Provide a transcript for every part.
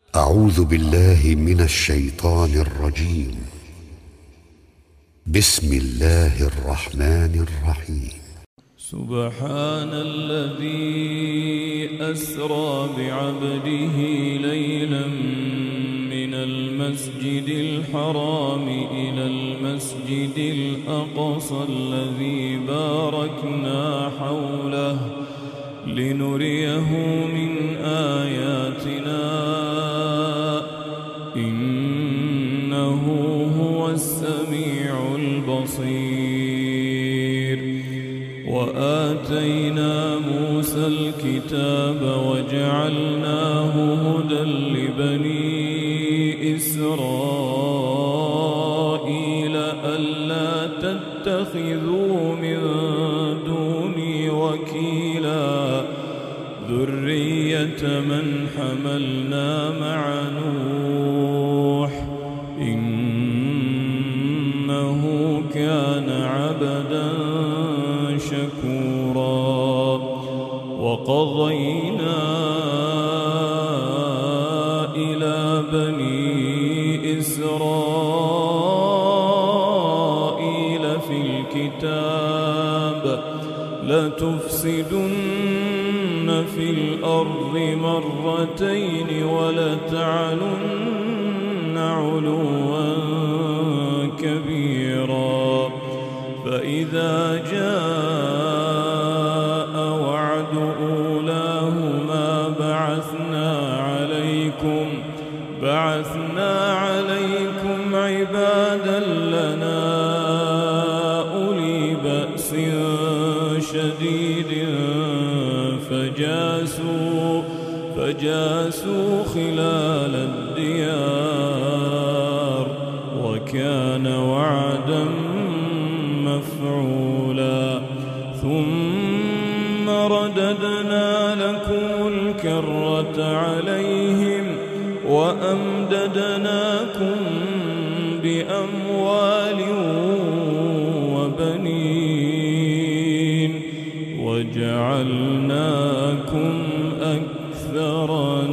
أعوذ بالله من الشيطان الرجيم. بسم الله الرحمن الرحيم. سبحان الذي أسرى بعبده ليلا من المسجد الحرام إلى المسجد الأقصى الذي باركنا حوله لنريه من آياتنا إنه هو السميع البصير. وآتينا موسى الكتاب وجعلناه هدى لبني إسرائيل ألا تتخذوا من دوني وكيلا ذرية من حملنا مع نوح إنه كان عبدا شكورا. وقضينا إلى بني إسرائيل في الكتاب لتفسدن في الأرض مرتين ولتعلن علوا كبيرا. فإذا جاء وعد أولاهما بعثنا عليكم عبادا لنا أولي بأس شديد فجاسوا خلال الديار وكان وعدا مفعولا. ثم رددنا لكم الكرة عليهم وأمددناكم بأموال وبنين وجعلناكم أكثر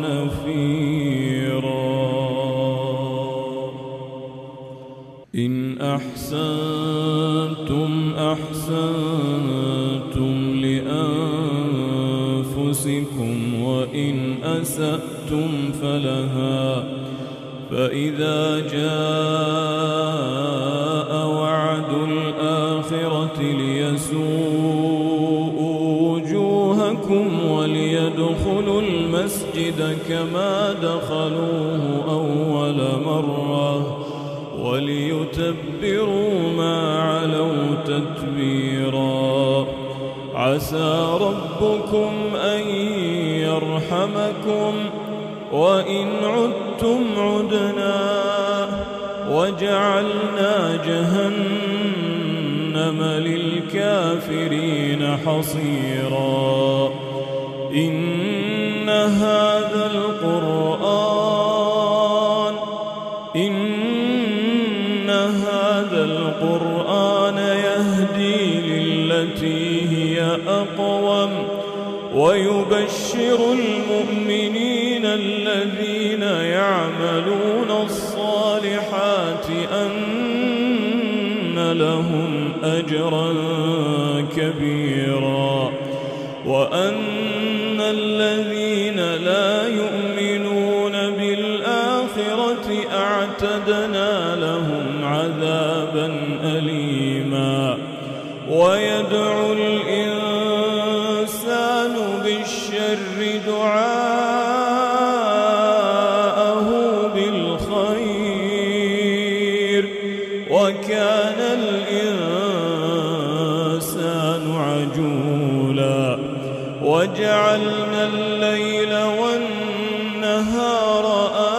نفيرا. إن أحسنتم أحسنتم لأنفسكم وإن أسأتم فلها. فإذا جاء وعد الآخرة ليسوءوا وجوهكم وليدخلوا المسجد كما دخلوه أول مرة وليتبروا ما علوا تتبيرا. عسى ربكم أن يرحمكم وإن عدتم عدنا وجعلنا جهنم للكافرين حصيرا. إن هذا القرآن يهدي للتي هي أقوم ويبشر المؤمنين الذين يعملون الصالحات أن لهم أجرا كبيرا وأن الذين لا يؤمنون بالآخرة أعتدنا لهم عذابا أليما. ويدعو الإنسان بالشر دعاءه بالخير وكان الإنسان عجولا. وجعلنا الليل والنهار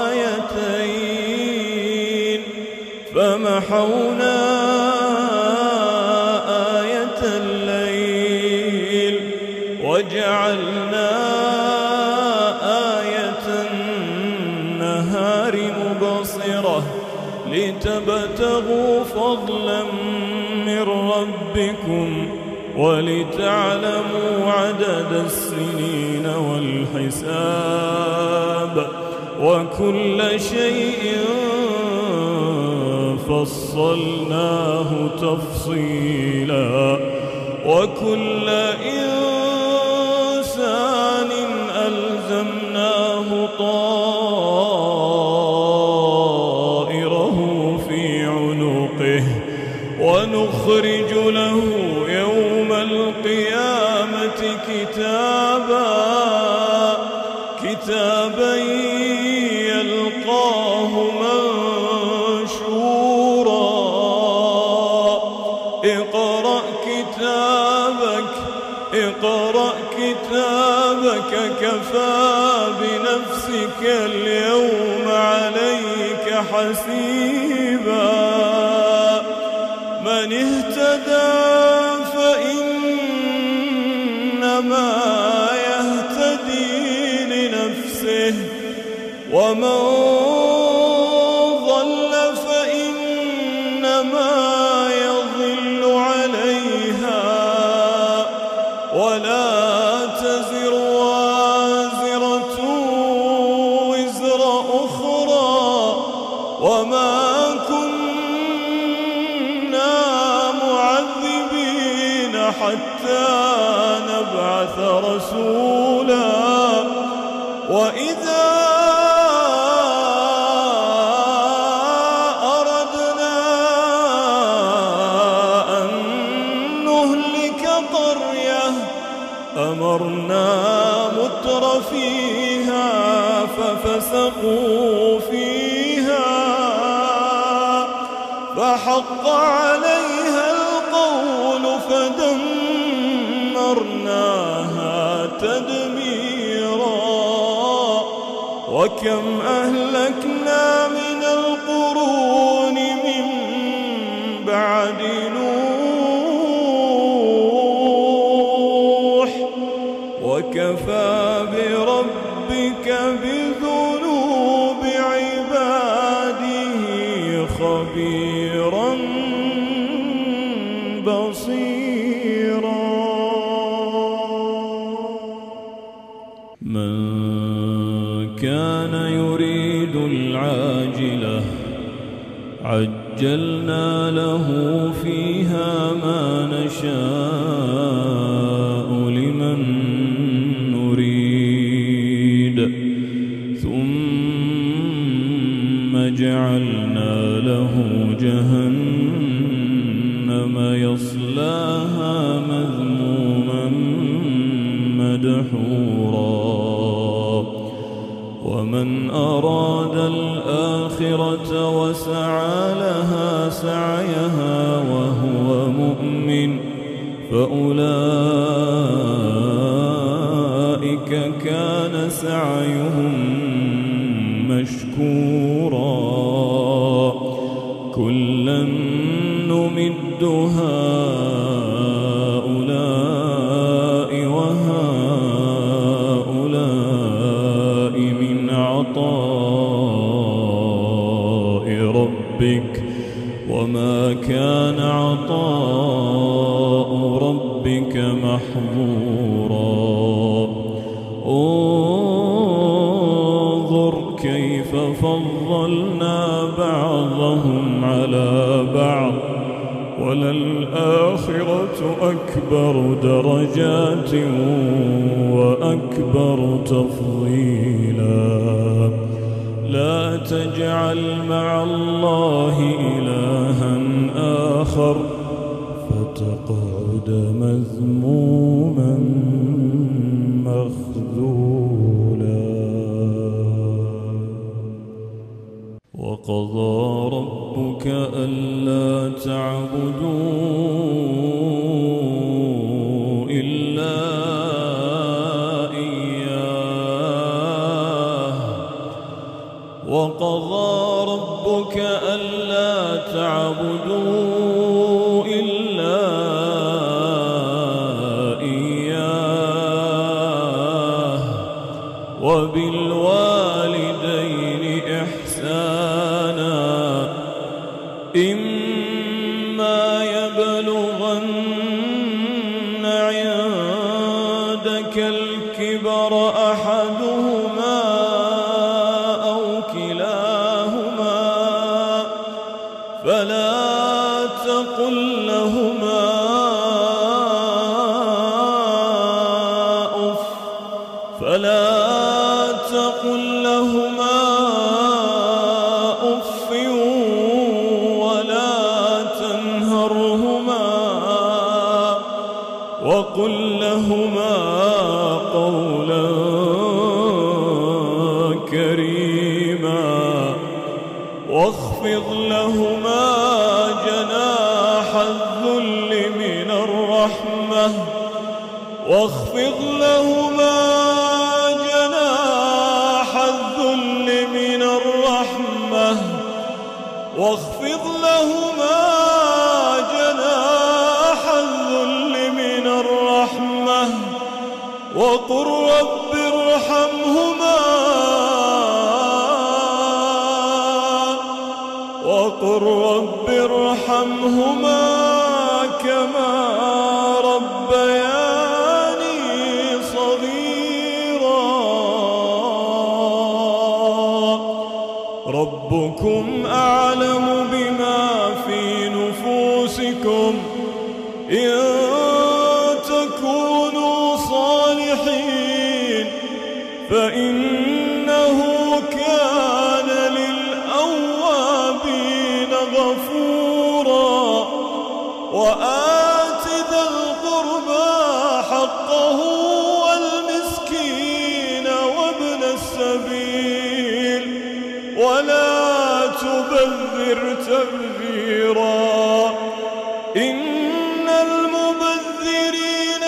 آيتين فمحونا آية الليل وجعلنا آية النهار مبصرة لتبتغوا فضلا من ربكم ولتعلموا عدد السنين والحساب وكل شيء فصلناه تفصيلا وكل إنسان ألزمناه طائره في عنقه ونخرج له يوم القيامة كتابا يلقاه منشورا اقرأ كتابك كفى بنفسك اليوم عليك حسيبا من اهتدى فإنما يهتدي لنفسه ومن ضل فإنما يضل عليها ولا تزر وازرة وزر أخرى وما كنا معذبين حتى نبعث رسولا وإذا أردنا أن نهلك قرية أمرنا مترفيها ففسقوا فيها فحق عليها القول فدمرناها تدميرا وكم أهلكنا من القرون من بعد نوح وكفى بربك بذنوب عباده خبيرا بصيرا من كان يريد العاجلة عجلنا له فيها ما نشاء لمن نريد ثم جعلنا له جهنم يصلاها مذموما مدحورا ومن أراد الآخرة وسعى لها سعيها وهو مؤمن فأولئك كان سعيهم مشكورا كلا نمد هؤلاء وهؤلاء من عطاء ربك وما كان عطاء ربك محظورا انظر كيف فضلنا بعضهم على بعض وللآخرة أكبر درجات وأكبر تفضيلا لا تجعل مع الله إلها آخر فتقعد مذموما مخذولا وقضى ربك ألا تعبدوا إلا إياه وقضى ربك ألا تعبدوا إلا إياه وبالوالدين إحسانا إما يبلغن عندك الكبر أحدهما أو فلا تقل لهما أف ولا تنهرهما وقل لهما قولا كريما واخفض لهما جناح الذل من الرحمة وقل رب ارحمهما كما ربياني صغيرا ربكم أعلم بما في نفوسكم إن تكونوا صالحين فإنه كان للأوابين غفورا وآت ذا القربى حقه والمسكين وابن السبيل ولا تبذر تبذيرا إن المبذرين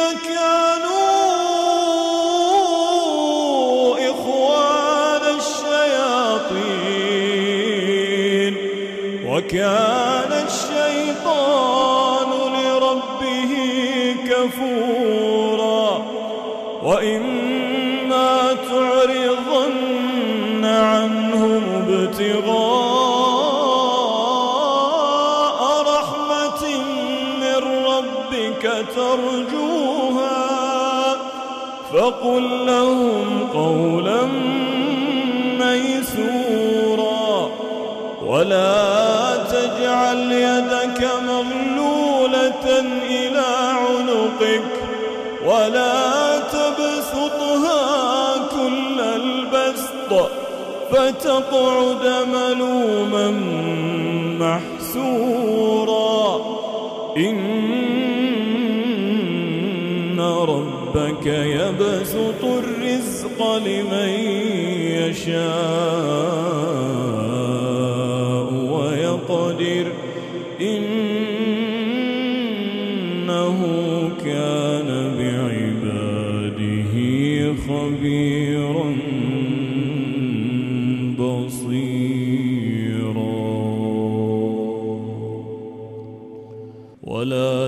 كانوا إخوان الشياطين وكان الشيطان لربه كفورا وإما تعرضن عنهم ابتغاء رحمة من ربك ترجوها فقل لهم قولا ميسورا ولا تجعل يدك مغلولة إلى عنقك ولا تبسطها كل البسط فتقعد ملوما محسورا إن ربك يبسط الرزق لمن يشاء ويقدر إنه كان بعباده خبيرا بصيرا ولا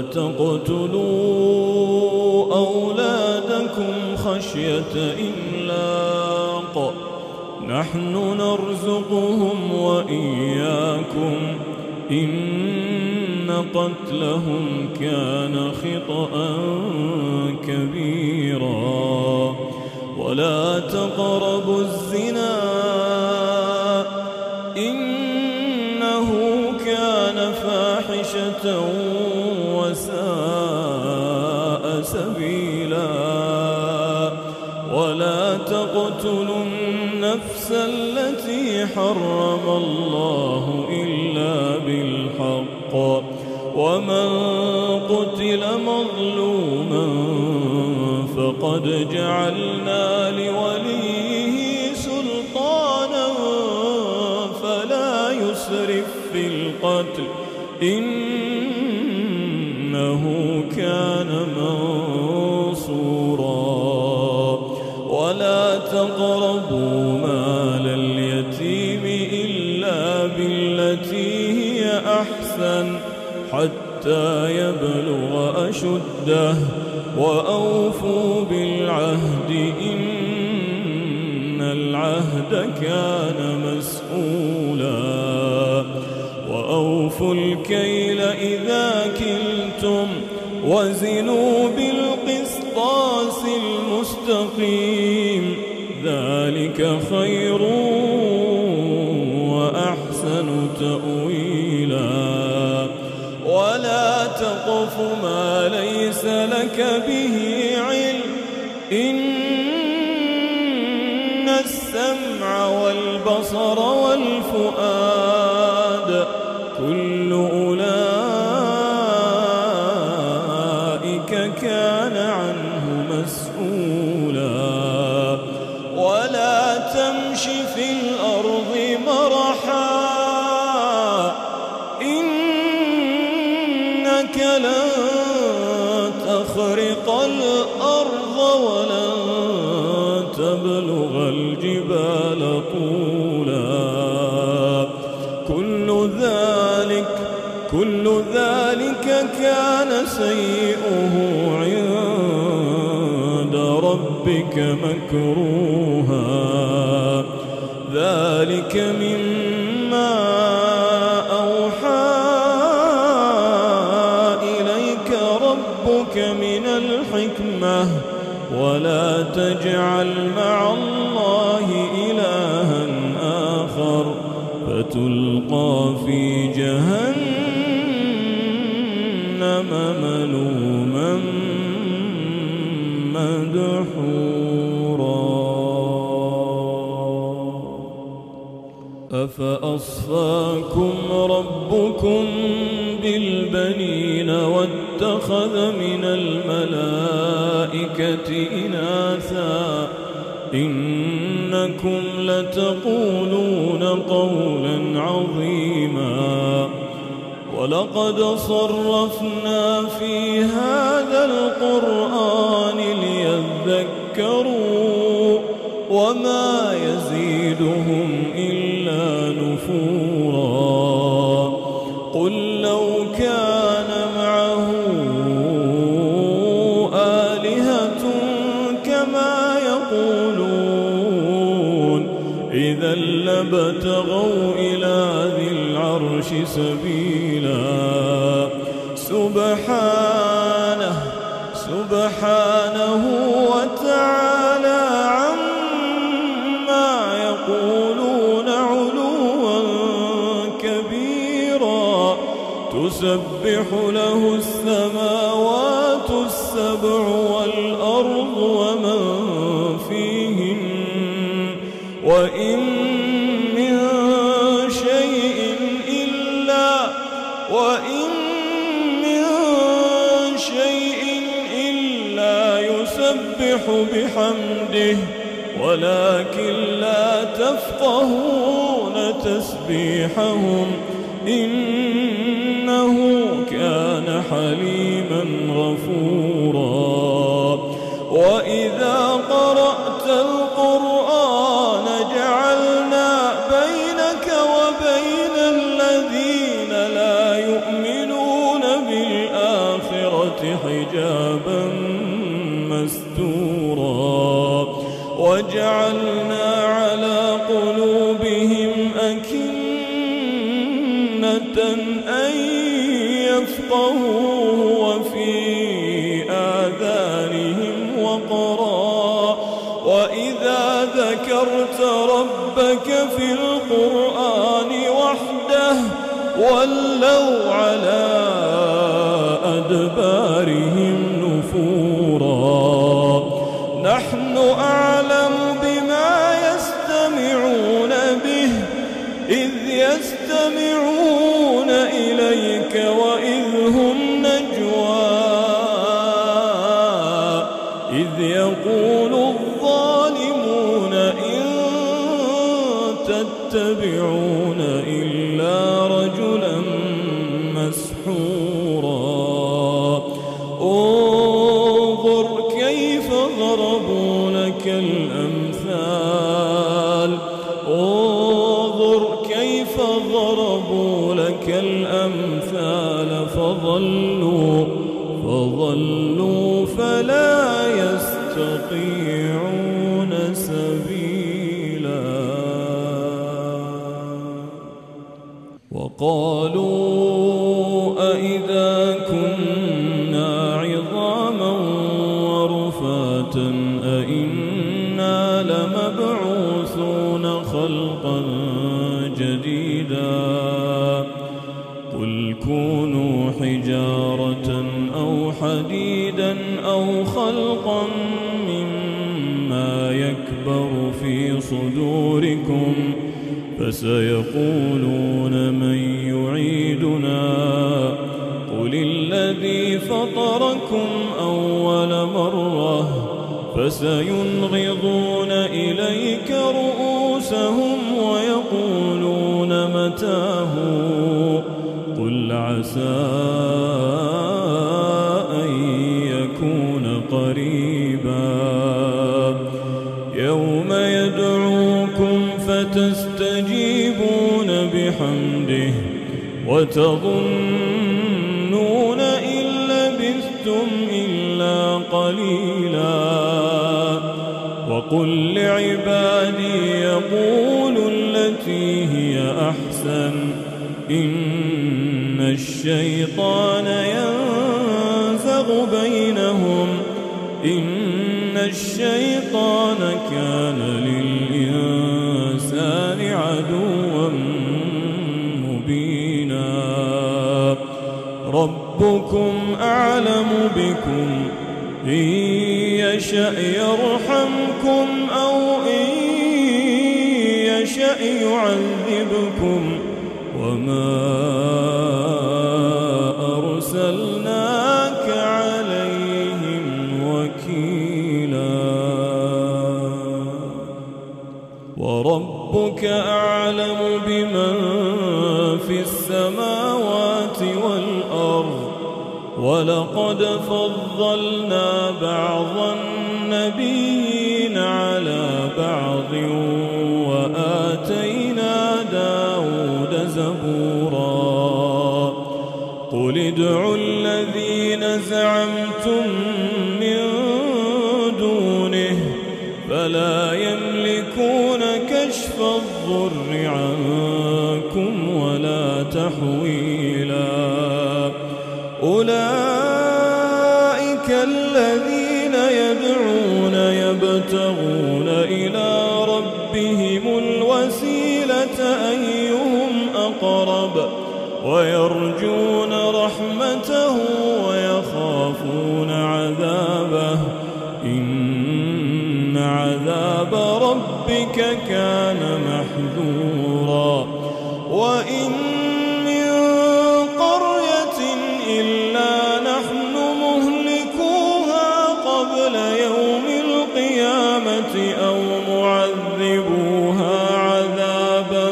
تقتلوا أولادكم خشية إملاق نحن نرزقهم وإياكم إن قتلهم كان خطأ كبيرا ولا تقربوا الزنا إنه كان فاحشة وساء سبيلا ولا تقتلوا النفس التي حرم الله إلا بالحق ومن قتل مظلوما فقد جعلنا لوليه سلطانا فلا يسرف في القتل إنه كان منصورا ولا تقربوا مال اليتيم إلا بالتي هي أحسن حتى يبلغ أشده وأوفوا بالعهد إن العهد كان مسؤولا وأوفوا الكيل إذا كلتم وزنوا بالقسطاس المستقيم ذلك خير وأحسن تأويلا لك به علم إن السمع والبصر والفؤاد كل أولئك كان عنه مسؤولا ولا تمش في الأرض مرحا إنك لن تخرق الأرض ولن تبلغ الجبال طولا كل ذلك كان سيئه عند ربك مكروها ذلك مما أوحى إليك ربك من الحكمة ولا تجعل مع الله إلها آخر فتلقى في جهنم ملوما مدحورا أفأصفاكم ربكم بالبنين واتخذ من الملائكة إناثا إنكم لتقولون قولا عظيما ولقد صرفنا في هذا القرآن ليذكروا وما يزيدهم إلا نفورا قل لو كان معه آلهة كما يقولون إذا لابتغوا إلى ذي العرش سبيلا سبحانه وتعالى عما يقولون علوا كبيرا تسبح له السماوات السبع والأرض ومن فيهن وإن من شيء إلا يسبح بحمده ولكن لا تفقهون تسبيحهم إنه كان حليما غفورا وإذا قرأت القرآن جعلنا بينك وبين الذين لا يؤمنون بالآخرة حجابا مستورا وجعلنا على قلوبهم أكنة أن يفقهوه وفي آذانهم وقرا وإذا ذكرت ربك في القرآن وحده ولوا على أدبارهم نفورا نحن أعلم بما يستمعون به إذ يستمعون إليك وإذ هم نجوى إذ يقول الظالمون إن تتبعون إلا رجلا مسحورا انظر كيف ضربوا لك الأمثال انظر كيف ضربوا لك الأمثال فضلوا فلا يستطيعون سبيلا وقالوا أإذا كنا عظاما ورفاتا أإنا لمبعوثون خلقا جديدا قل كونوا حجارة أو حديدا أو خلقا مما يكبر في صدوركم فسيقولون من يعيدنا قل الذي فطركم أول مرة فسينغضون إليك رؤوسهم ويقولون متاه قل عسى أن يكون قريبا يوم يدعوكم فتستجيبون بحمده وتظنون إن لبثتم إلا قليلا وقل لعبادي يقولوا التي هي أحسن إن الشيطان ينزغ بينهم إن الشيطان كان للإنسان عدوا مبينا ربكم أعلم بكم إن يشأ يرحمكم أو إن يشأ يعذبكم وما أرسلناك عليهم وكيلا وربك أعلم بمن في السماوات والأرض ولقد فضلنا بعض النبيين على بعض وآتينا داود زبورا قل ادعوا الذين زعمتم من دونه فلا يملكون كشف الضر عنكم ولا تحويلا أولئك الذين يدعون يبتغون إلى ربهم الوسيلة أيهم أقرب ويرجون رحمته ويخافون عذابه إن عذاب ربك كان محذورا وإن من قرية إلا نحن مهلكوها قبل يوم القيامة أو معذبوها عذابا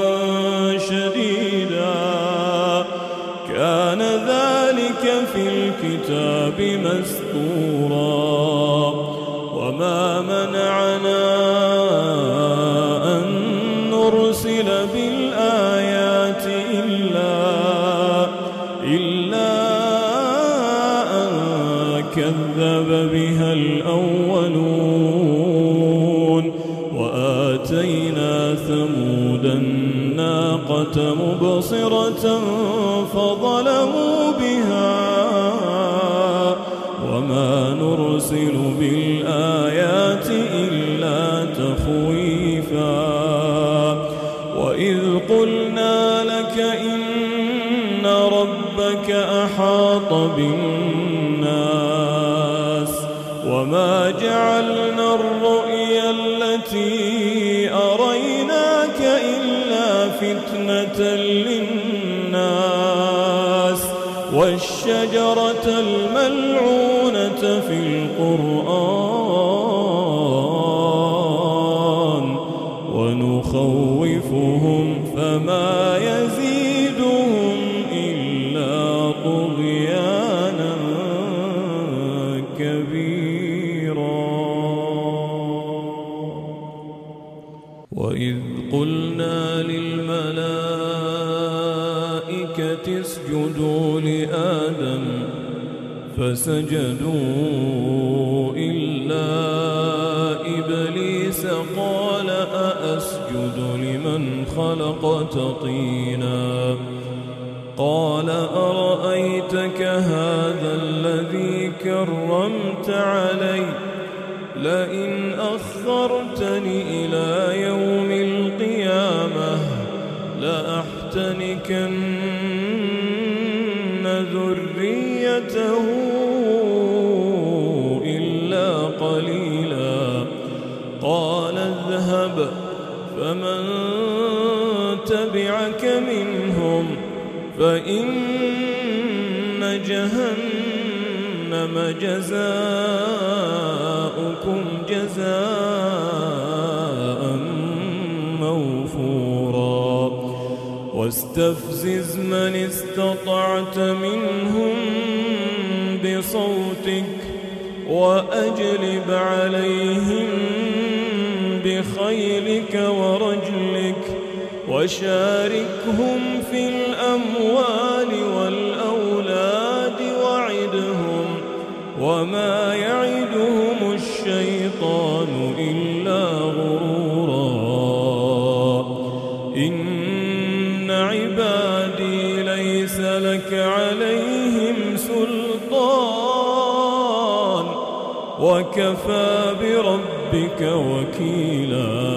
شديدا كان ذلك في الكتاب مسطورا وما منعنا أن نرسل بالآيات إلا أن كذب بها الأولون وآتينا ثمود الناقة مبصرة فظلموا بها وما نرسل بالآيات إلا تخويفا وإذ قلنا لك إن ربك أحاط بالناس وما جعلنا الرؤيا التي أريناك إلا فتنة للناس والشجرة الملعونة في القرآن ونخوفهم فما يزيدهم إلا طغيانا كبيرا وإذ قلنا للملائكة اسجدوا لآدم فسجدوا إلا إبليس قال أأسجد لمن خلقت طينا قال أرأيتك هذا الذي كرمت علي لئن أخرتني إلى يوم القيامة لأحتنكن ذريته إلا قليلا. قال اذهب فمن تبعك منهم فإن جهنم جزاؤكم جزاء موفورا. واستفزز من استطعت منهم بصوتك وأجلب عليهم بخيلك ورجلك وشاركهم في الأموال والأولاد وعدهم وما يعدهم الشيطان إلا غرورا. إن عبادي ليس لك عليهم سلطان وكفى بربك وكيلا.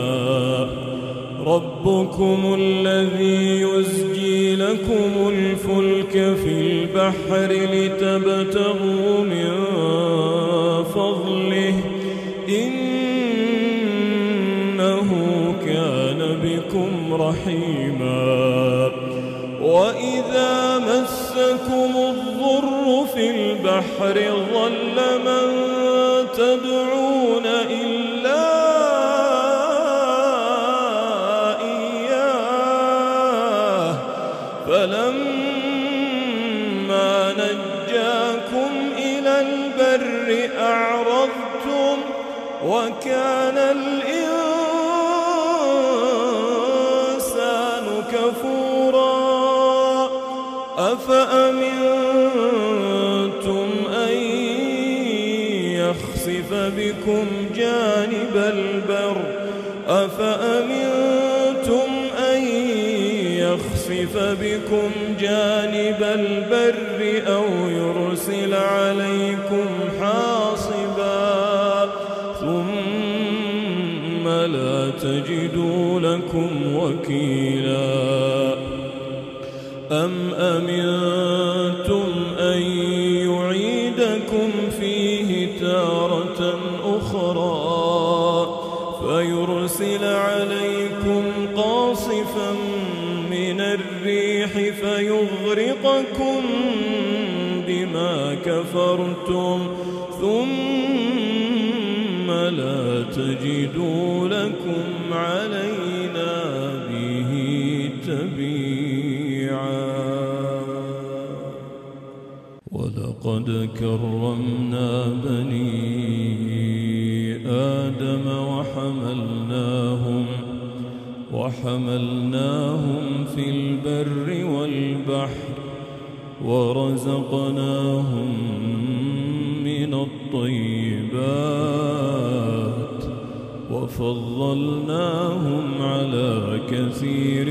ربكم الذي يزجي لكم الفلك في البحر لتبتغوا من فضله إنه كان بكم رحيما. وإذا مسكم الضر في البحر ضل من تدعون إلا إياه فلما نجاكم إلى البر أعرضتم وكان الإنسان كفورا. أفأمنتم أن يخسف بكم جانب البر أو يرسل عليكم حاصبا ثم لا تجدوا لكم وكيلا. أم أمنتم أن يعيدكم فيه تارة أخرى فيرسل عليكم قاصفا من الريح فيغرقكم بما كفرتم ثم لا تجدوا لكم علينا به تبيعا. ولقد كرمنا بني آدم وحملناهم في البر والبحر ورزقناهم من الطيبات وفضلناهم على كثير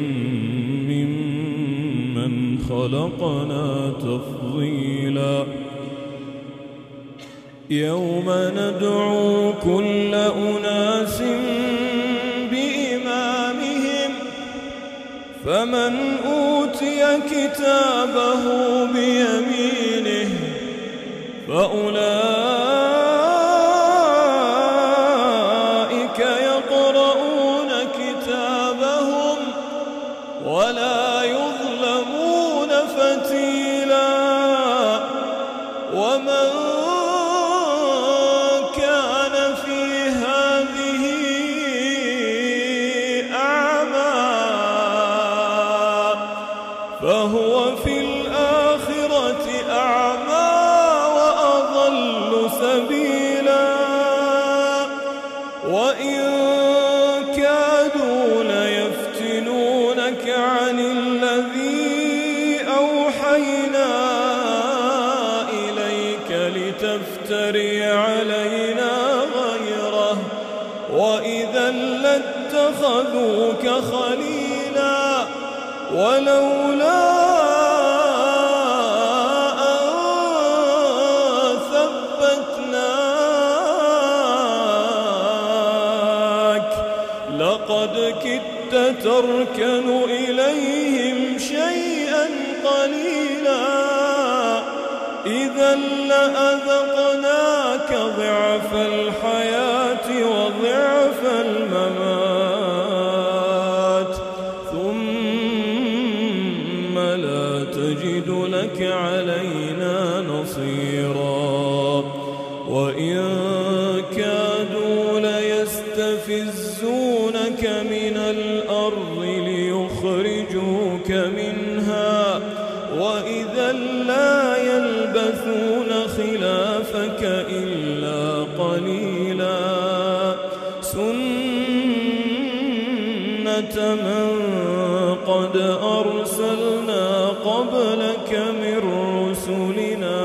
ممن خلقنا تفضيلا. يوم ندعو كل أناس بإمامهم فمن أوتي كتابه بيمينه فأولئك يقرؤون كتابهم ولا يظلمون فتيلا. ومن كان في هذه أعمى فهو في الآخرة أعمى وأضل سبيلا. وإن كادوا ليفتنونك عن الذي أوحينا إليك لتفتري علينا غيره وإذا لاتخذوك خليلا. ولولا أن ثبتناك لقد كدت تركن إليهم شيئا قليلا إذا لأذقناك ضعف الحياة وضعف الممات ثم لا تجد لك علينا نصيرا وإن كادوا ليستفزونك من الأرض ليخرجوك منها وإذا لا يلبثون خلافك إلا قليلا سنة من قد أرسلنا قبلك من رسلنا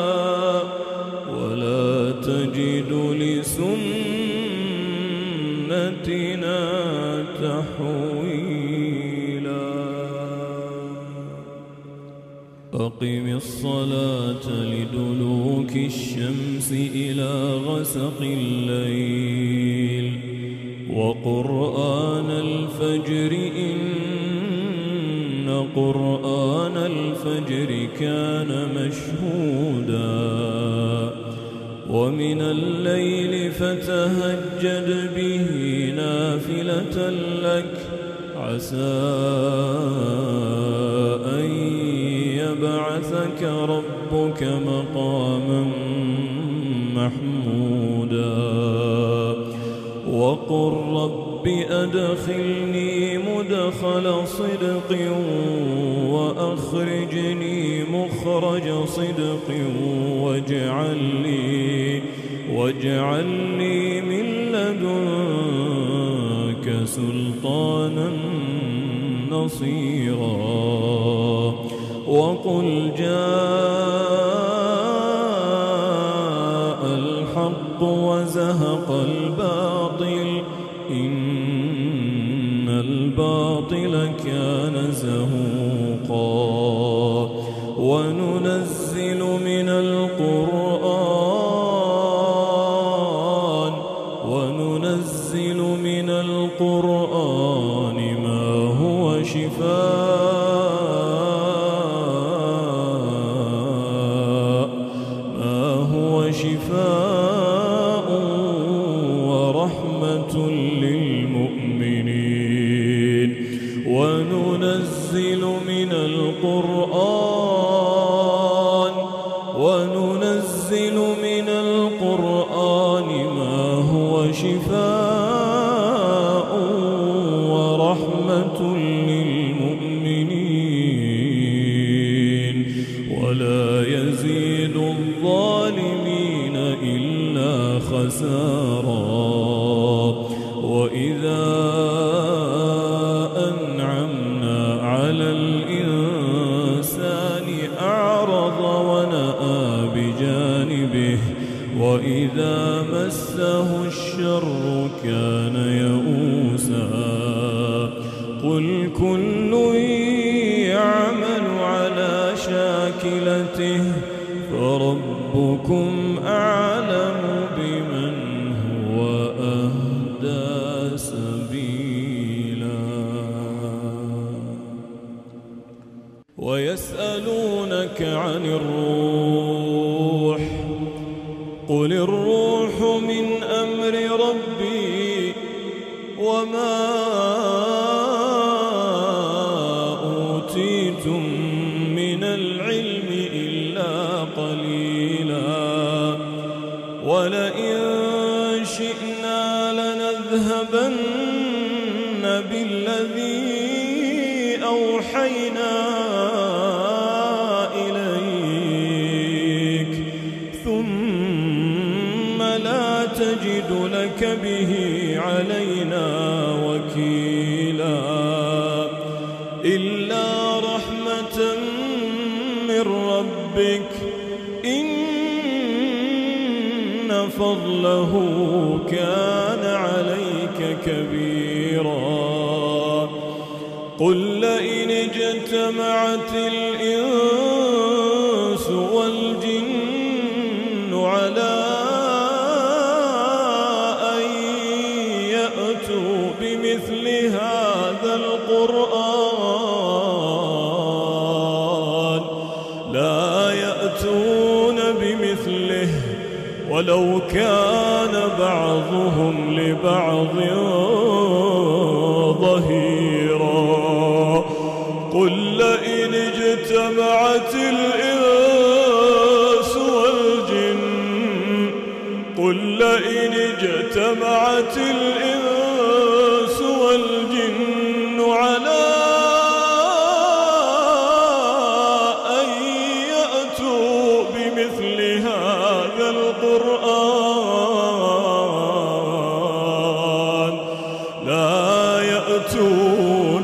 ولا تجد لسنتنا تحويلا أقم الصلاة لدلوك الشمس إلى غسق الليل وقرآن الفجر إن قرآن الفجر كان مشهودا ومن الليل فتهجد به نافلة لك عسى أن يبعثك ربك مقاما محمودا وقل رب أدخلني مدخل صدق وأخرجني مخرج صدق واجعل لي من لدنك سلطانا نصيرا وقل جاء الحق وزهق الباطل إن الباطل كان زهوقا وننزل من القرآن ما هو شفاء ورحمة للمؤمنين وننزل من القرآن ما هو شفاء ورحمة للمؤمنين ولا يزيد الظالمين إلا خسارا وإذا أنعمنا على الإنسان أعرض ونأى بجانبه وإذا مسه الشر كان يئوسا قل كل يعمل على شاكلته فربكم أعلم بمن هو أهدى سبيلا ويسألونك عن الروح قل الروح من أمر ربي وما أوتيتم من العلم إلا قليلا ولئن شئنا لنذهبن بالذي أوحينا إليك ثم لا تجد لك به علينا وكيلا إلا رحمة من ربك إن فضله كان عليك كبيرا قل لئن اجتمعت الإنس والجن على أن يأتوا بمثل هذا القرآن لا يأتون ولو كان بعضهم لبعض ظهيرا. قل لئن اجتمعت الإنس والجن على أن يأتوا بمثل هذا القرآن لا يأتون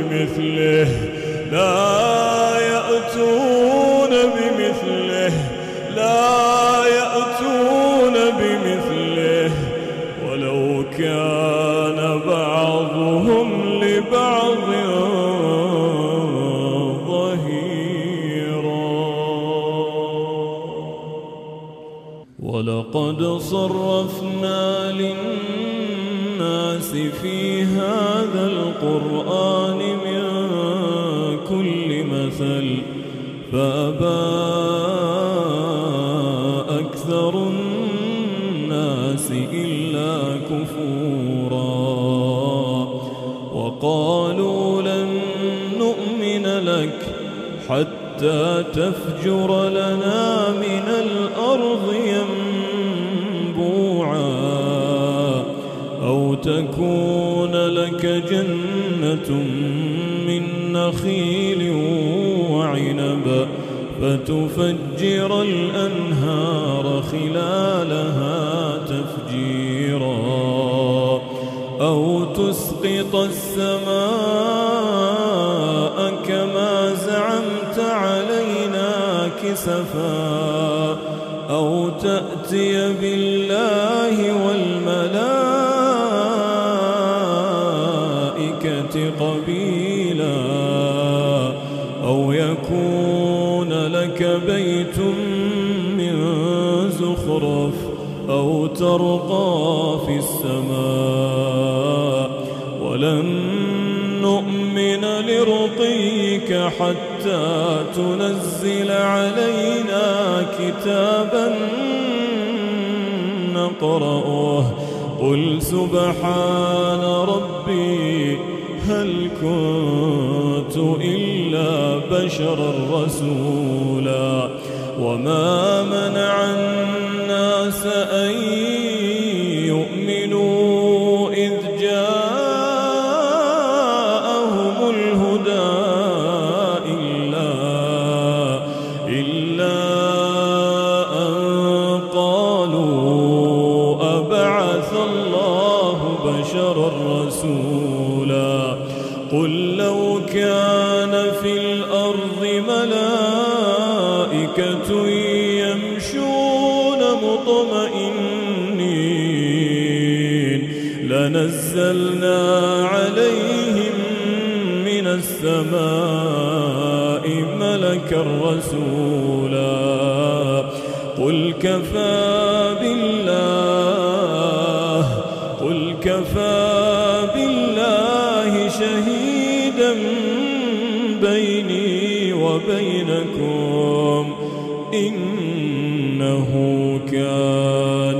بمثله ولو كان بعضهم لبعض ظهيرا. ولقد صرفنا للناس في هذا القرآن من كل مثل فأبى أكثر الناس إلا كفورا. وقالوا لن نؤمن لك حتى تفجر لنا من الأرض ينبوعا أو تكون لك جنة من نخيل وعنب فتفجر الأنهار خلالها تفجيرا أو تسقط السماء كما زعمت علينا كسفا أو تأتي بالله والملائكة قبيلا أو يكون لك بيت من زخرف أو ترقى في السماء ولن نؤمن لرقيك حتى تنزل علينا كتابا نقرأه قل سبحان ربي هل كنت إلا بشرا رسولا. وما منع الناس أن يؤمنوا إذ جاءهم الهدى إلا أن قالوا أبعث الله بشرا رسولا. قل لو كان في الأرض ملائكة يمشون مطمئنين لنزلنا عليهم من السماء ملكا رسولا. قل كفى بالله شهيدا بيني وبينكم إنه كان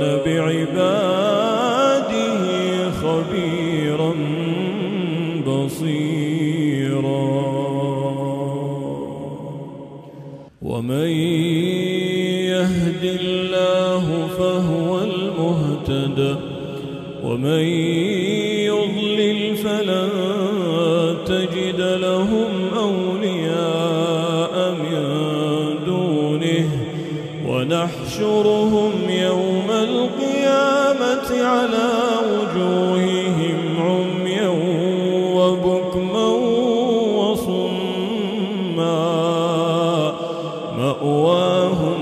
بعباده خبيرا بصيرا. ومن يهد الله فهو المهتد ومن يضلل فلن تجد لهم أولياء من دونه ونحشرهم يوم القيامة على وجوههم عميا وبكما وصما مأواهم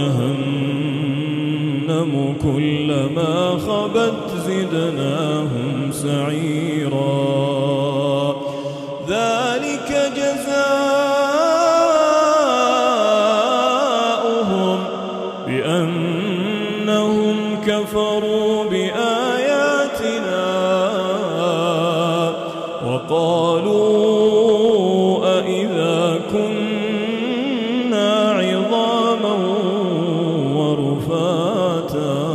جهنم كلما خبت زدناهم سعيرا. ذلك جزاؤهم بأنهم كفروا بآياتنا وقالوا أإذا كنا عظاما ورفاتا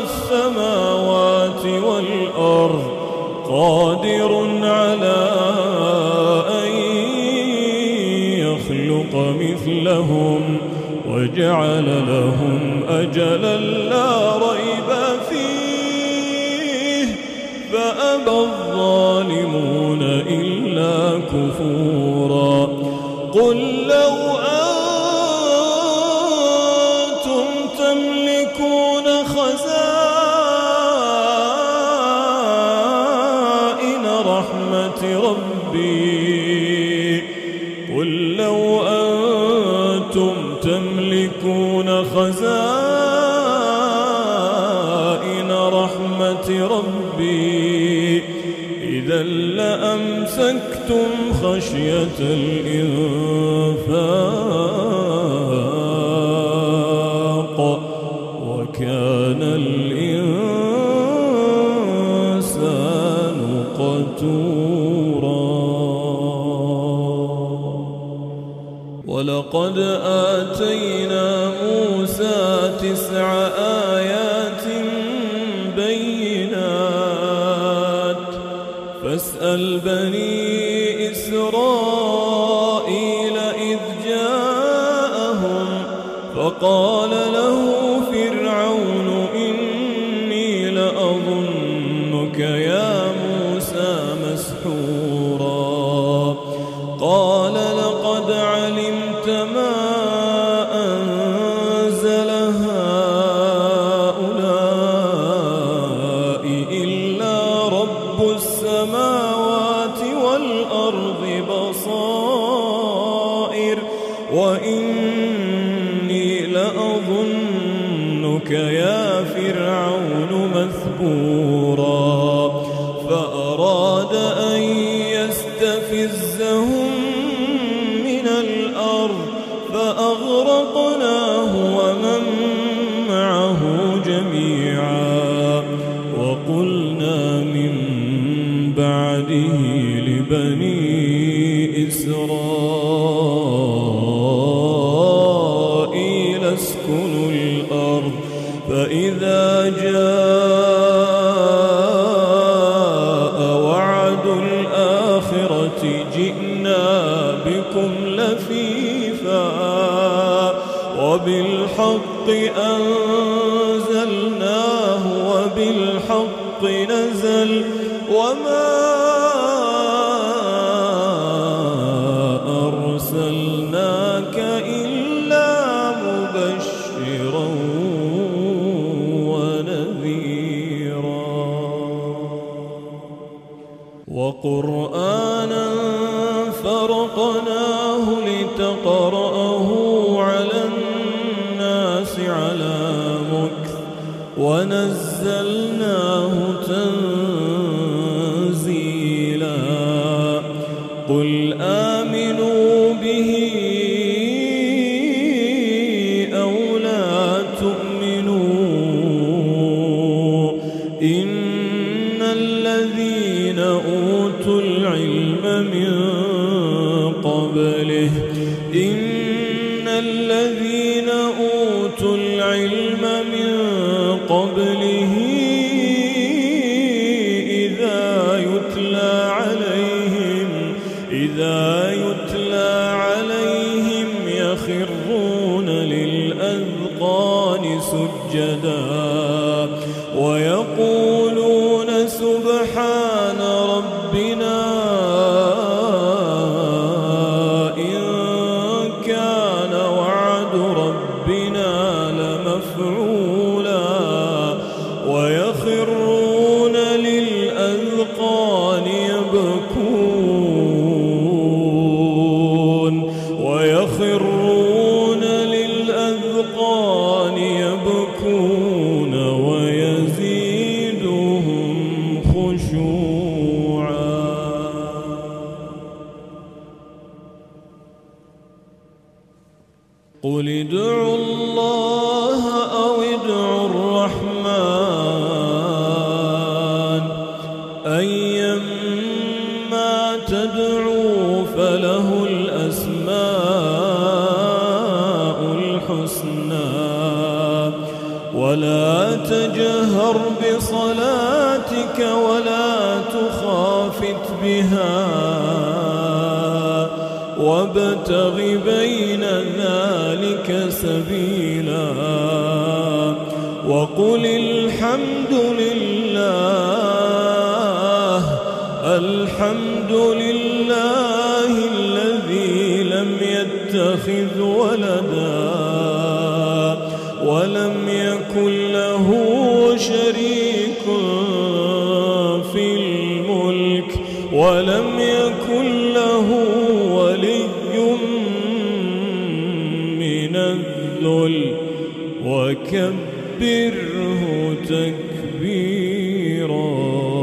السماوات والأرض قادر على أن يخلق مثلهم وجعل لهم أجلا لا ريب فيه فأبى الظالمون إلا كفورا قل لو أنتم تملكون خزائن رحمة ربي قل لو أنتم تملكون خزائن رحمة ربي إذا لأمسكتم خشية الإنفاق وكان الإنسان قتورا ولقد آتينا موسى 9 آيات بينات فاسأل بني إسرائيل إذ جاءهم فقال له فرعون إني لأظنك يا موسى مسحورا قال لقد علمت ما أنزل هؤلاء إلا رب السماوات والأرض بصائر وإني لأظنك يا فرعون مثبورا فأراد أن يستفزهم من الأرض فأغرقناه ومن معه جميعا وقلنا من بعده لبني إسرائيل اسكنوا الأرض فإذا جاء وعد الآخرة جئنا بكم لفيفا وبالحق أنزلناه وبالحق نزل وما أرسلناك إلا مبشرا ونذيرا وقرآنا فرقناه لتقرأه على الناس على مكث ونزلناه تنزيلا قل آمنوا به أو لا تؤمنوا إن الذين أوتوا العلم من قبله إن الذين أوتوا العلم من قبله إذا يتلى عليهم يخرون للأذقان سجدا ويقولون سبحان ربنا إن كان وعد ربنا لمفعولا ويخرون للأذقان يبكون ويزيدهم خشوعا قل ادعوا الله أو ادعوا الرحمن أيما تدعوا فله الأسماء الحسنى ولا تجهر بصلاتك ولا تخافت بها وابتغ بين ذلك سبيلا وقل الحمد لله الذي لم يتخذ ولدا ولم يكن له شريك في الملك ولم يكن له ولي من الذل وكبره تكبيرا.